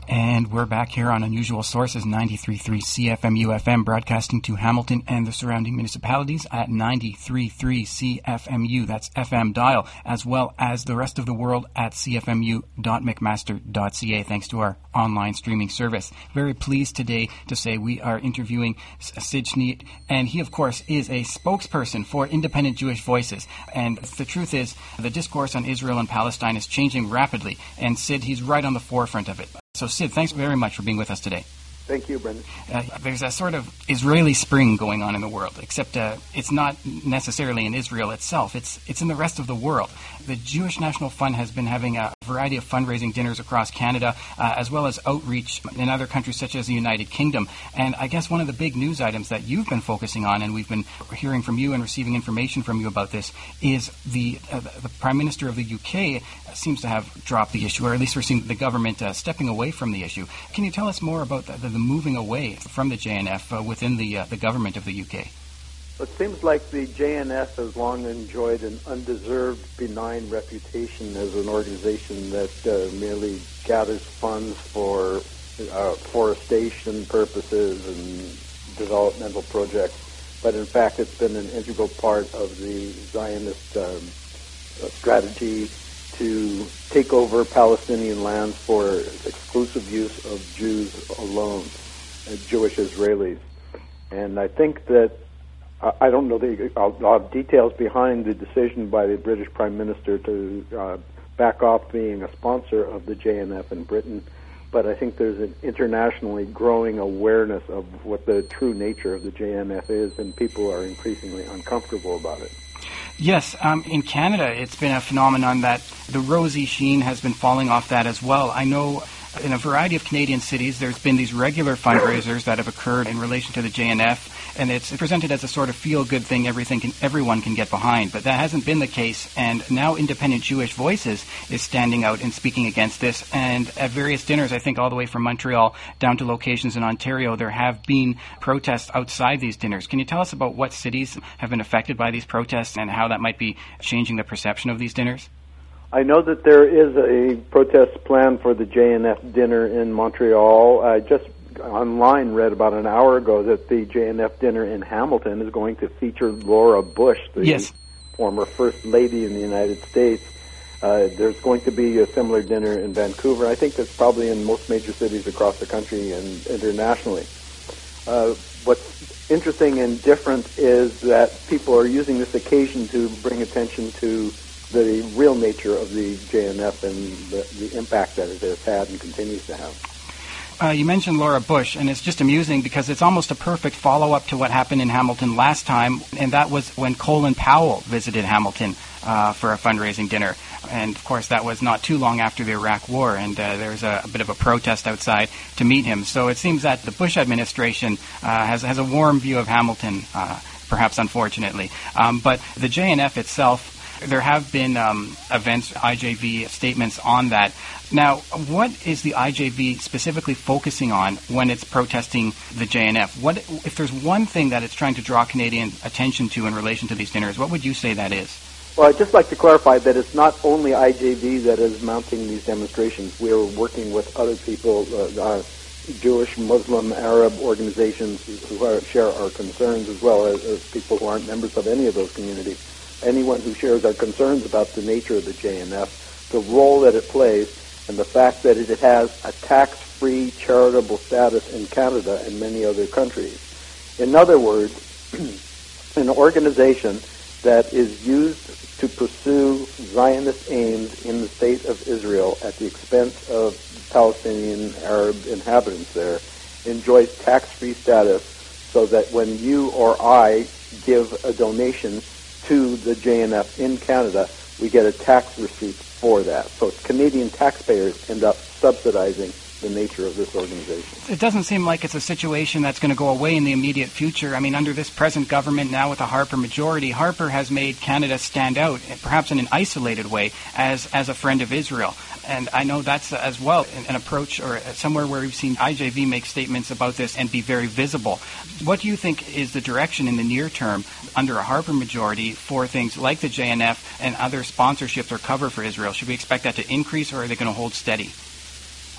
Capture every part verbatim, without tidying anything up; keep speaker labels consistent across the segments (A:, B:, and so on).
A: And we're back here on Unusual Sources, ninety-three point three C F M U F M, broadcasting to Hamilton and the surrounding municipalities at ninety-three point three C F M U, that's F M dial, as well as the rest of the world at c f m u dot mcmaster dot c a, thanks to our online streaming service. Very pleased today to say we are interviewing Sid Sneed, and he, of course, is a spokesperson for Independent Jewish Voices. And the truth is, the discourse on Israel and Palestine is changing rapidly, and Sid, he's right on the forefront of it. So, Sid, thanks very much for being with us today.
B: Thank you, Brendan.
A: Uh, there's a sort of Israeli spring going on in the world, except uh, it's not necessarily in Israel itself. It's it's in the rest of the world. The Jewish National Fund has been having a variety of fundraising dinners across Canada, uh, as well as outreach in other countries such as the United Kingdom. And I guess one of the big news items that you've been focusing on, and we've been hearing from you and receiving information from you about this, is the uh, the Prime Minister of the U K seems to have dropped the issue, or at least we're seeing the government uh, stepping away from the issue. Can you tell us more about the, the, the moving away from the J N F uh, within the uh, the government of the U K?
B: It seems like the J N F has long enjoyed an undeserved benign reputation as an organization that uh, merely gathers funds for uh, forestation purposes and developmental projects. But in fact, it's been an integral part of the Zionist um, strategy to take over Palestinian lands for exclusive use of Jews alone, uh, Jewish Israelis. And I think that, uh, I don't know the uh, details behind the decision by the British Prime Minister to uh, back off being a sponsor of the J N F in Britain, but I think there's an internationally growing awareness of what the true nature of the J N F is, and people are increasingly uncomfortable about it.
A: Yes, um, in Canada, it's been a phenomenon that the rosy sheen has been falling off that as well. I know in a variety of Canadian cities, there's been these regular fundraisers that have occurred in relation to the J N F, and it's presented as a sort of feel-good thing everything can, everyone can get behind. But that hasn't been the case, and now Independent Jewish Voices is standing out and speaking against this. And at various dinners, I think all the way from Montreal down to locations in Ontario, there have been protests outside these dinners. Can you tell us about what cities have been affected by these protests and how that might be changing the perception of these dinners?
B: I know that there is a protest plan for the J N F dinner in Montreal. I just online read about an hour ago that the J N F dinner in Hamilton is going to feature Laura Bush, the
A: yes.
B: former First Lady in the United States. Uh, there's going to be a similar dinner in Vancouver. I think that's probably in most major cities across the country and internationally. Uh, what's interesting and different is that people are using this occasion to bring attention to the real nature of the J N F and the, the impact that it has had and continues to have.
A: Uh, you mentioned Laura Bush, and it's just amusing because it's almost a perfect follow-up to what happened in Hamilton last time, and that was when Colin Powell visited Hamilton uh, for a fundraising dinner. And, of course, that was not too long after the Iraq War, and uh, there was a, a bit of a protest outside to meet him. So it seems that the Bush administration uh, has, has a warm view of Hamilton, uh, perhaps unfortunately. Um, but the J N F itself, there have been um, events, I J V statements on that. Now, what is the I J V specifically focusing on when it's protesting the J N F? What, if there's one thing that it's trying to draw Canadian attention to in relation to these dinners, what would you say that is?
B: Well, I'd just like to clarify that it's not only I J V that is mounting these demonstrations. We're working with other people, uh, uh, Jewish, Muslim, Arab organizations who are, share our concerns, as well as, as people who aren't members of any of those communities. Anyone who shares our concerns about the nature of the J N F, the role that it plays, and the fact that it has a tax-free charitable status in Canada and many other countries. In other words, an organization that is used to pursue Zionist aims in the state of Israel at the expense of Palestinian Arab inhabitants there enjoys tax-free status, so that when you or I give a donation to the J N F in Canada, we get a tax receipt for that. So Canadian taxpayers end up subsidizing the nature of this organization.
A: It doesn't seem like it's a situation that's going to go away in the immediate future. I mean, under this present government now with a Harper majority, Harper has made Canada stand out, perhaps in an isolated way, as, as a friend of Israel. And I know that's uh, as well an, an approach or somewhere where we've seen I J V make statements about this and be very visible. What do you think is the direction in the near term under a Harper majority for things like the J N F and other sponsorships or cover for Israel? Should we expect that to increase, or are they going to hold steady?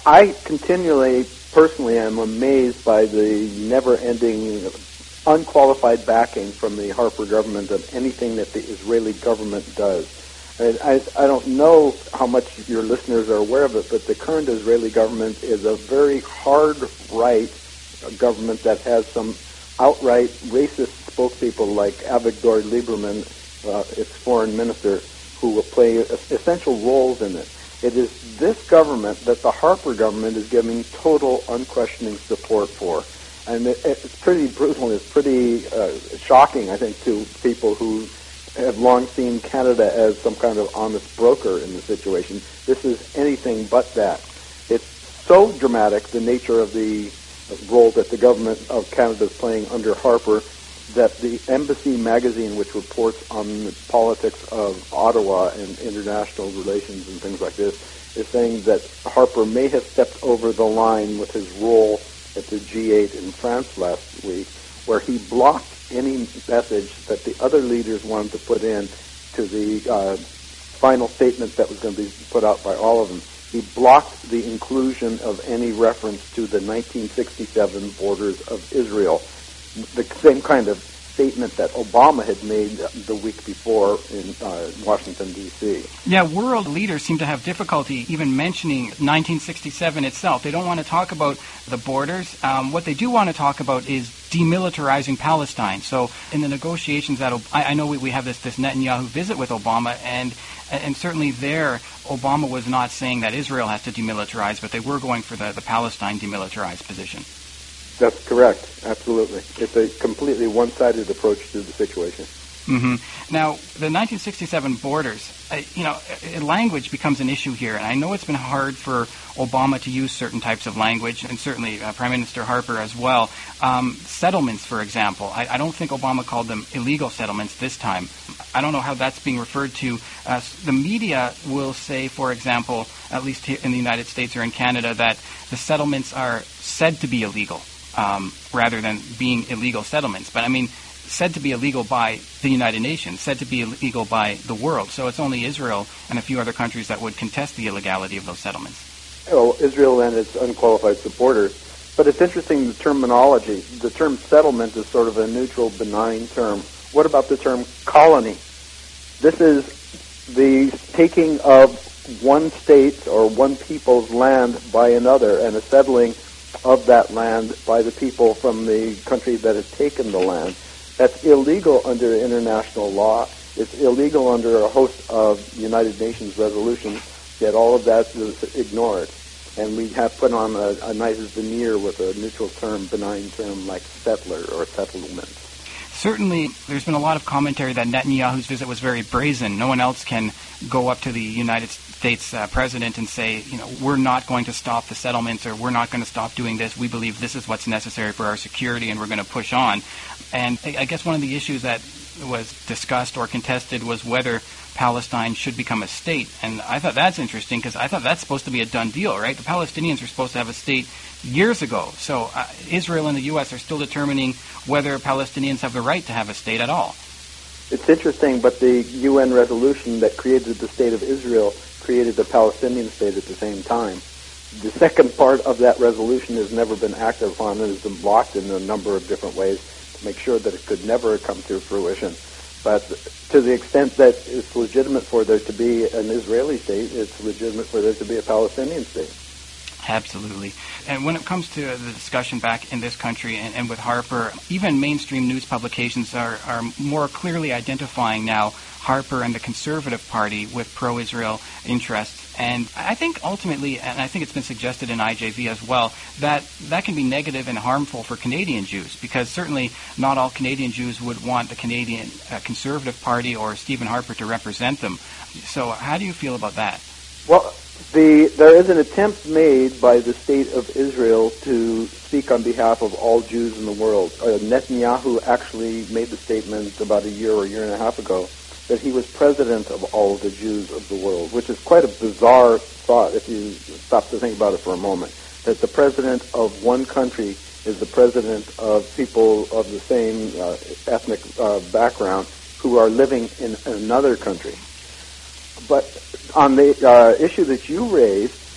B: I continually, personally, am amazed by the never-ending, unqualified backing from the Harper government of anything that the Israeli government does. I, I, I don't know how much your listeners are aware of it, but the current Israeli government is a very hard-right government that has some outright racist spokespeople like Avigdor Lieberman, uh, its foreign minister, who will play essential roles in it. It is this government that the Harper government is giving total, unquestioning support for. And it, it's pretty brutal. It's pretty uh, shocking, I think, to people who have long seen Canada as some kind of honest broker in the situation. This is anything but that. It's so dramatic, the nature of the role that the government of Canada is playing under Harper, that the Embassy magazine, which reports on the politics of Ottawa and international relations and things like this, is saying that Harper may have stepped over the line with his role at the G eight in France last week, where he blocked any message that the other leaders wanted to put in to the uh, final statement that was going to be put out by all of them. He blocked the inclusion of any reference to the nineteen sixty-seven borders of Israel, the same kind of statement that Obama had made the week before in uh, Washington, D C
A: Yeah, world leaders seem to have difficulty even mentioning nineteen sixty-seven itself. They don't want to talk about the borders. Um, what they do want to talk about is demilitarizing Palestine. So in the negotiations that I, I know we, we have this, this Netanyahu visit with Obama, and and certainly there Obama was not saying that Israel has to demilitarize, but they were going for the, the Palestine demilitarized position.
B: That's correct. Absolutely. It's a completely one-sided approach to the situation.
A: Mm-hmm. Now, the nineteen sixty-seven borders, uh, you know, uh, language becomes an issue here, and I know it's been hard for Obama to use certain types of language, and certainly uh, Prime Minister Harper as well. Um, settlements, for example, I, I don't think Obama called them illegal settlements this time. I don't know how that's being referred to. Uh, the media will say, for example, at least in the United States or in Canada, that the settlements are said to be illegal um, rather than being illegal settlements. But I mean, said to be illegal by the United Nations, said to be illegal by the world. So it's only Israel and a few other countries that would contest the illegality of those settlements.
B: Well, Israel and its unqualified supporters. But it's interesting, the terminology. The term settlement is sort of a neutral, benign term. What about the term colony? This is the taking of one state or one people's land by another and a settling of that land by the people from the country that has taken the land. That's illegal under international law. It's illegal under a host of United Nations resolutions, yet all of that is ignored. And we have put on a, a nice veneer with a neutral term, benign term like settler or settlement.
A: Certainly, there's been a lot of commentary that Netanyahu's visit was very brazen. No one else can go up to the United States uh, president and say, you know, we're not going to stop the settlements, or we're not going to stop doing this. We believe this is what's necessary for our security, and we're going to push on. And I guess one of the issues that was discussed or contested was whether Palestine should become a state. And I thought that's interesting, because I thought that's supposed to be a done deal, right? The Palestinians were supposed to have a state years ago. So uh, Israel and the U S are still determining whether Palestinians have the right to have a state at all.
B: It's interesting, but the U N resolution that created the State of Israel created the Palestinian state at the same time. The second part of that resolution has never been acted upon and has been blocked in a number of different ways to make sure that it could never come to fruition. But to the extent that it's legitimate for there to be an Israeli state, it's legitimate for there to be a Palestinian state.
A: Absolutely. And when it comes to the discussion back in this country and, and with Harper, even mainstream news publications are, are more clearly identifying now Harper and the Conservative Party with pro-Israel interests. And I think ultimately, and I think it's been suggested in I J V as well, that that can be negative and harmful for Canadian Jews, because certainly not all Canadian Jews would want the Canadian uh, Conservative Party or Stephen Harper to represent them. So how do you feel about that?
B: Well, the there is an attempt made by the State of Israel to speak on behalf of all Jews in the world. Uh, Netanyahu actually made the statement about a year or a year and a half ago that he was president of all of the Jews of the world, which is quite a bizarre thought if you stop to think about it for a moment, that the president of one country is the president of people of the same uh, ethnic uh, background who are living in another country. But on the uh, issue that you raised,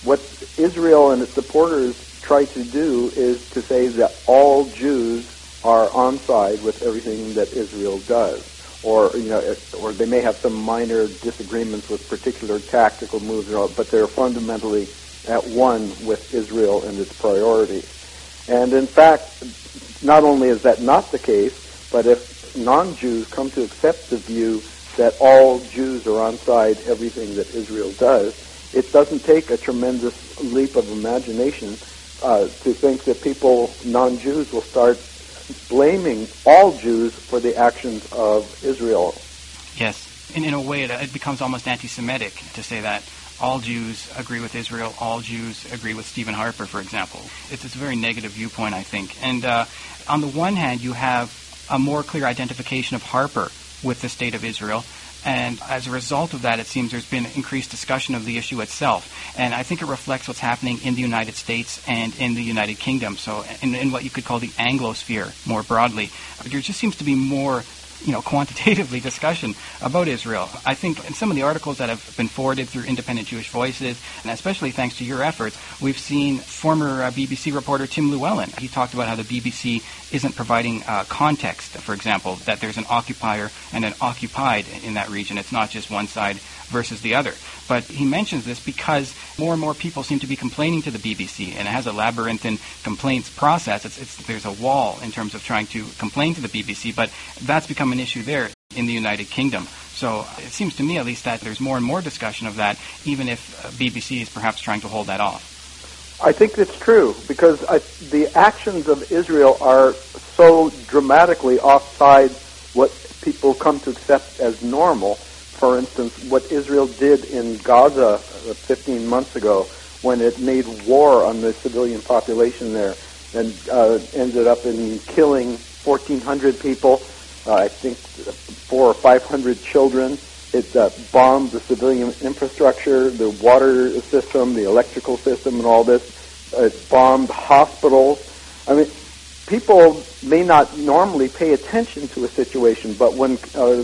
B: what Israel and its supporters try to do is to say that all Jews are on side with everything that Israel does. Or, you know, or they may have some minor disagreements with particular tactical moves, but they're fundamentally at one with Israel and its priorities. And in fact, not only is that not the case, but if non-Jews come to accept the view that all Jews are on side everything that Israel does, it doesn't take a tremendous leap of imagination uh, to think that people, non-Jews, will start blaming all Jews for the actions of Israel.
A: Yes. In, in a way, it, it becomes almost anti-Semitic to say that all Jews agree with Israel, all Jews agree with Stephen Harper, for example. It's, it's a very negative viewpoint, I think. And uh, on the one hand, you have a more clear identification of Harper with the state of Israel. And as a result of that, it seems there's been increased discussion of the issue itself. And I think it reflects what's happening in the United States and in the United Kingdom. So in, in what you could call the Anglosphere more broadly, there just seems to be more, you know, quantitatively discussion about Israel. I think in some of the articles that have been forwarded through Independent Jewish Voices, and especially thanks to your efforts, we've seen former uh, B B C reporter Tim Llewellyn. He talked about how the B B C isn't providing uh, context, for example, that there's an occupier and an occupied in that region. It's not just one side versus the other. But he mentions this because more and more people seem to be complaining to the B B C, and it has a labyrinthine complaints process. It's, it's, there's a wall in terms of trying to complain to the B B C, but that's become an issue there in the United Kingdom. So it seems to me, at least, that there's more and more discussion of that, even if uh, B B C is perhaps trying to hold that off.
B: I think that's true, because I, the actions of Israel are so dramatically offside what people come to accept as normal. For instance, what Israel did in Gaza fifteen months ago when it made war on the civilian population there and uh, ended up in killing fourteen hundred people, uh, I think four or five hundred children. It uh, bombed the civilian infrastructure, the water system, the electrical system, and all this. It bombed hospitals. I mean, people may not normally pay attention to a situation, but when uh,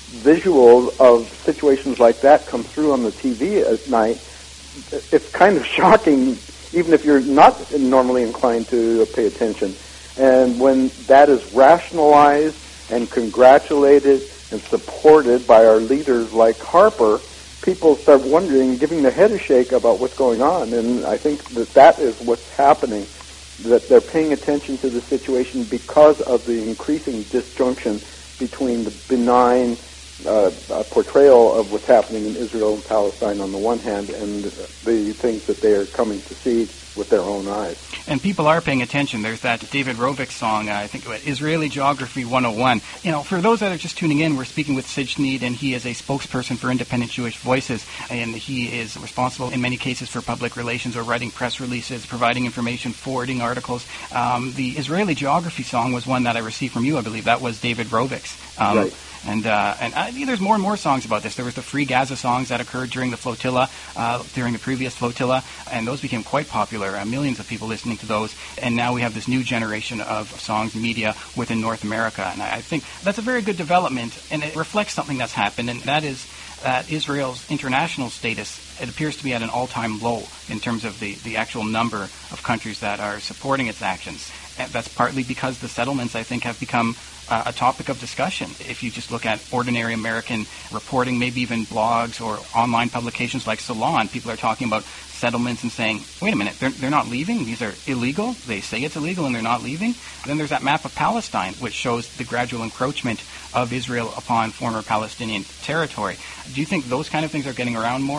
B: visuals of situations like that come through on the T V at night, it's kind of shocking, even if you're not normally inclined to pay attention. And when that is rationalized and congratulated and supported by our leaders like Harper, people start wondering, giving their head a shake about what's going on. And I think that that is what's happening, that they're paying attention to the situation because of the increasing disjunction between the benign uh, uh, portrayal of what's happening in Israel and Palestine on the one hand, and the things that they are coming to see with their own eyes.
A: And people are paying attention. There's that David Rovik song, uh, I think, Israeli Geography one oh one. You know, for those that are just tuning in, we're speaking with Sid Schneid, and he is a spokesperson for Independent Jewish Voices, and he is responsible in many cases for public relations or writing press releases, providing information, forwarding articles. Um, the Israeli Geography song was one that I received from you, I believe. That was David Rovik's. Um,
B: right.
A: And uh, and uh, there's more and more songs about this. There was the Free Gaza songs that occurred during the flotilla, uh, during the previous flotilla, and those became quite popular. Uh, millions of people listening to those. And now we have this new generation of songs media within North America. And I, I think that's a very good development, and it reflects something that's happened, and that is that Israel's international status, it appears to be at an all-time low in terms of the, the actual number of countries that are supporting its actions. And that's partly because the settlements, I think, have become Uh, a topic of discussion. If you just look at ordinary American reporting, maybe even blogs or online publications like Salon, people are talking about settlements and saying, wait a minute, they're, they're not leaving? These are illegal? They say it's illegal and they're not leaving? Then there's that map of Palestine, which shows the gradual encroachment of Israel upon former Palestinian territory. Do you think those kind of things are getting around more?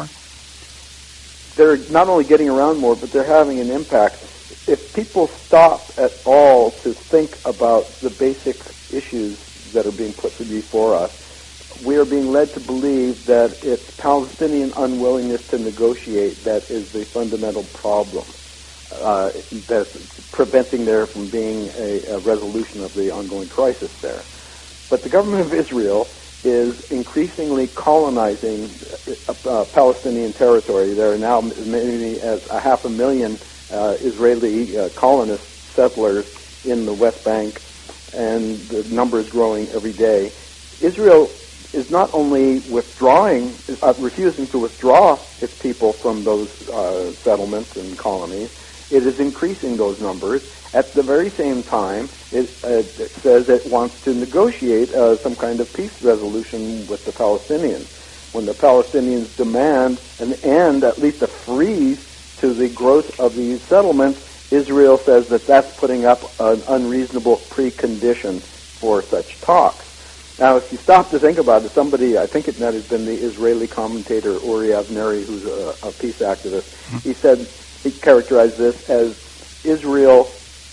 B: They're not only getting around more, but they're having an impact. If people stop at all to think about the basic issues that are being put before us, we are being led to believe that it's Palestinian unwillingness to negotiate that is the fundamental problem uh, that's preventing there from being a, a resolution of the ongoing crisis there. But the government of Israel is increasingly colonizing uh, uh, Palestinian territory. There are now as many as a half a million uh, Israeli uh, colonist settlers in the West Bank, and the number is growing every day. Israel is not only withdrawing, uh, refusing to withdraw its people from those uh, settlements and colonies, it is increasing those numbers. At the very same time, it, uh, it says it wants to negotiate uh, some kind of peace resolution with the Palestinians. When the Palestinians demand an end, at least a freeze to the growth of these settlements, Israel says that that's putting up an unreasonable precondition for such talks. Now, if you stop to think about it, somebody, I think it might have been the Israeli commentator Uri Avneri, who's a, a peace activist, he said, he characterized this as Israel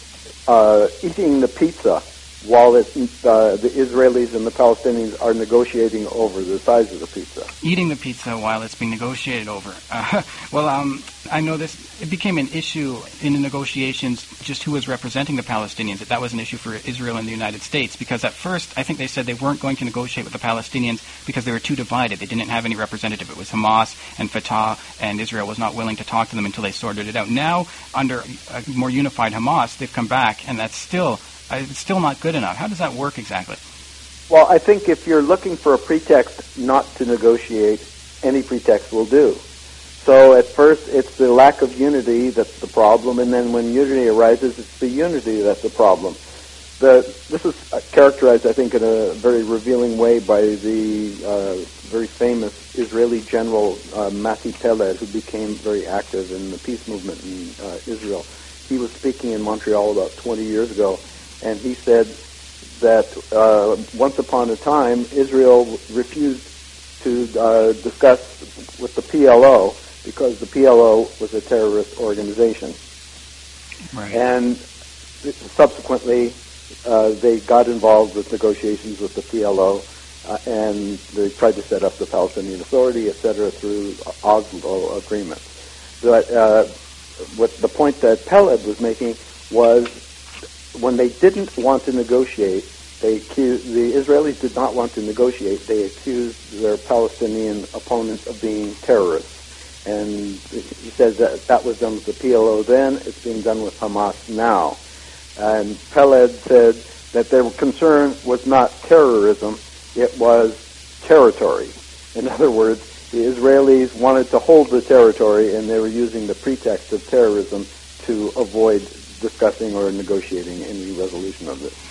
B: uh, eating the pizza while it, uh, the Israelis and the Palestinians are negotiating over the size of the pizza.
A: Eating the pizza while it's being negotiated over. Uh, well, um, I know this, it became an issue in the negotiations, just who was representing the Palestinians. That was an issue for Israel and the United States, because at first I think they said they weren't going to negotiate with the Palestinians because they were too divided. They didn't have any representative. It was Hamas and Fatah, and Israel was not willing to talk to them until they sorted it out. Now, under a more unified Hamas, they've come back, and that's still... it's still not good enough. How does that work exactly?
B: Well, I think if you're looking for a pretext not to negotiate, any pretext will do. So at first it's the lack of unity that's the problem, and then when unity arises, it's the unity that's the problem. The, this is characterized, I think, in a very revealing way by the uh, very famous Israeli general uh, Mati Peled, who became very active in the peace movement in uh, Israel. He was speaking in Montreal about twenty years ago, and he said that uh, once upon a time, Israel refused to uh, discuss with the P L O because the P L O was a terrorist organization.
A: Right.
B: And subsequently, uh, they got involved with negotiations with the P L O, uh, and they tried to set up the Palestinian Authority, et cetera, through Oslo agreements. But uh, what the point that Peled was making was, when they didn't want to negotiate, they accused, the Israelis did not want to negotiate. They accused their Palestinian opponents of being terrorists. And he says that that was done with the P L O then, it's being done with Hamas now. And Peled said that their concern was not terrorism, it was territory. In other words, the Israelis wanted to hold the territory, and they were using the pretext of terrorism to avoid discussing or negotiating any resolution of this.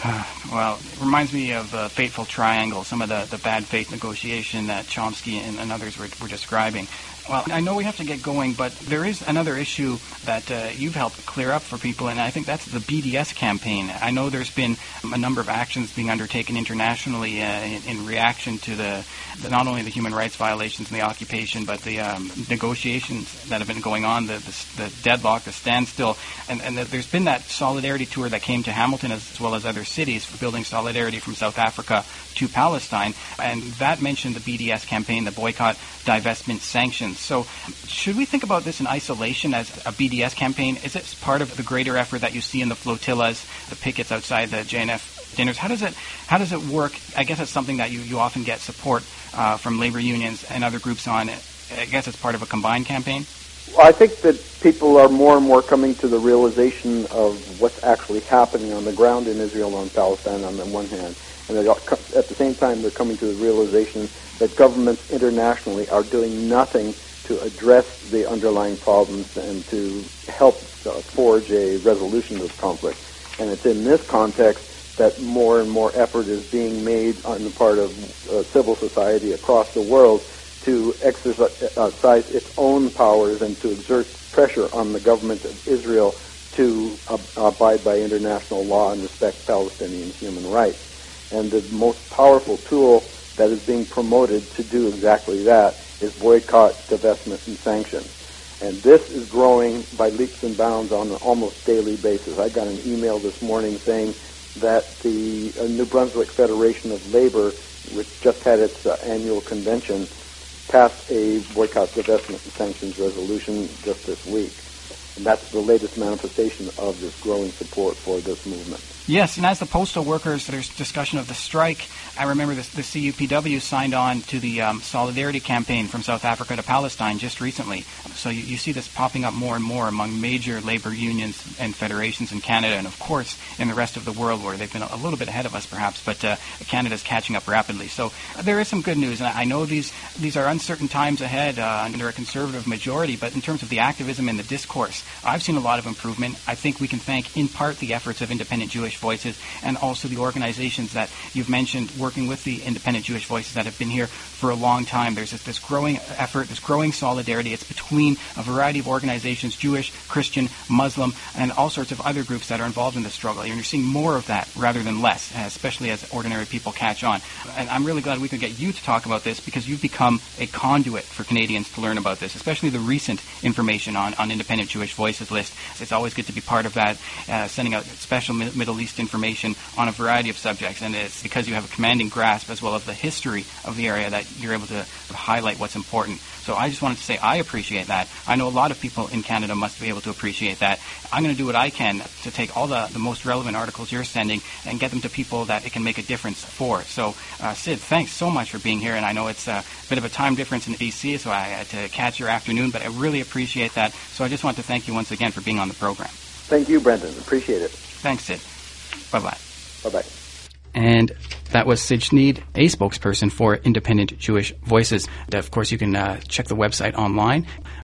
A: Well, it reminds me of the fateful triangle, some of the, the bad faith negotiation that Chomsky and, and others were, were describing. Well, I know we have to get going, but there is another issue that uh, you've helped clear up for people, and I think that's the B D S campaign. I know there's been a number of actions being undertaken internationally uh, in, in reaction to the, the not only the human rights violations and the occupation, but the um, negotiations that have been going on, the, the, the deadlock, the standstill, and, and the, there's been that solidarity tour that came to Hamilton as, as well as other cities for building solidarity from South Africa to Palestine, and that mentioned the B D S campaign, the boycott, divestment, sanctions. So should we think about this in isolation as a B D S campaign? Is it part of the greater effort that you see in the flotillas, the pickets outside the J N F dinners? How does it how does it work? I guess it's something that you, you often get support uh, from labor unions and other groups on. I guess it's part of a combined campaign?
B: Well, I think that people are more and more coming to the realization of what's actually happening on the ground in Israel and Palestine on the one hand, and at the same time they're coming to the realization that governments internationally are doing nothing to address the underlying problems and to help uh, forge a resolution to this conflict. And it's in this context that more and more effort is being made on the part of uh, civil society across the world to exercise its own powers and to exert pressure on the government of Israel to uh, abide by international law and respect Palestinian human rights. And the most powerful tool that is being promoted to do exactly that is boycott, divestment, and sanctions. And this is growing by leaps and bounds on an almost daily basis. I got an email this morning saying that the uh, New Brunswick Federation of Labor, which just had its uh, annual convention, passed a boycott, divestment, and sanctions resolution just this week. And that's the latest manifestation of this growing support for this movement.
A: Yes, and as the postal workers, there's discussion of the strike. I remember the, the C U P W signed on to the um, Solidarity Campaign from South Africa to Palestine just recently. So you, you see this popping up more and more among major labor unions and federations in Canada, and of course in the rest of the world, where they've been a little bit ahead of us perhaps, but uh, Canada's catching up rapidly. So uh, there is some good news, and I know these these are uncertain times ahead uh, under a conservative majority, but in terms of the activism and the discourse, I've seen a lot of improvement. I think we can thank in part the efforts of Independent Jewish Voices and also the organizations that you've mentioned working with the Independent Jewish Voices that have been here for a long time. There's this, this growing effort, this growing solidarity. It's between a variety of organizations, Jewish, Christian, Muslim, and all sorts of other groups that are involved in the struggle. And you're seeing more of that rather than less, especially as ordinary people catch on. And I'm really glad we could get you to talk about this because you've become a conduit for Canadians to learn about this, especially the recent information on, on Independent Jewish Voices list. It's always good to be part of that, uh, sending out special Middle East information on a variety of subjects, and it's because you have a commanding grasp as well as the history of the area that you're able to highlight what's important. So I just wanted to say I appreciate that. I know a lot of people in Canada must be able to appreciate that. I'm going to do what I can to take all the, the most relevant articles you're sending and get them to people that it can make a difference for. So, uh, Sid, thanks so much for being here, and I know it's a bit of a time difference in B C, so I had to catch your afternoon, but I really appreciate that. So I just want to thank you once again for being on the program.
B: Thank you, Brendan. Appreciate it.
A: Thanks, Sid. Bye-bye.
B: Bye-bye.
A: And that was Sid Schneid, a spokesperson for Independent Jewish Voices. Of course, you can uh, check the website online.